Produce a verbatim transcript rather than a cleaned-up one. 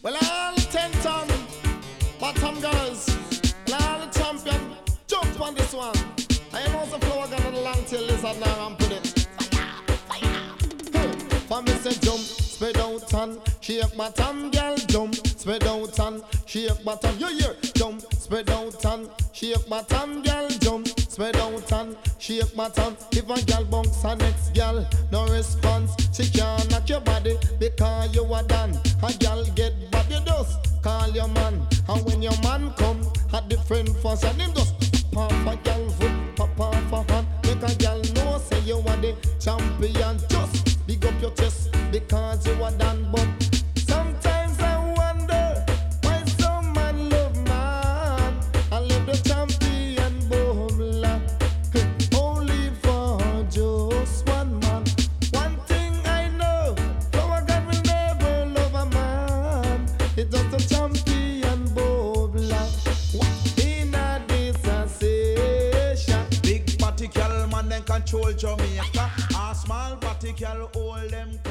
Well, all ten ton, bottom girls, well, all the champion, jump on this one. I know the flower got a long tail lizard now and put it. Fire, fire. Hey, for me say jump, spread out and shake bottom, girl, jump, spread out and shake bottom. You hear? Jump, spread out and shake bottom, girl, jump, spread out and shake bottom. If a girl bunks her next girl, no response, she can't knock your body because you are done. A girl get body dust, call your man, and when your man come, a different fuss and him just pop off a girl foot, pop off a hand, make a girl know say you are the champion. Just big up your chest because you are done. But sometimes I wonder why some man love man and love the champion bumla only for just one man. One thing I know, our God will never love a man. It's just a champion bumla in a disassociation. Big party girl man then control Jamaica. A small party girl hold them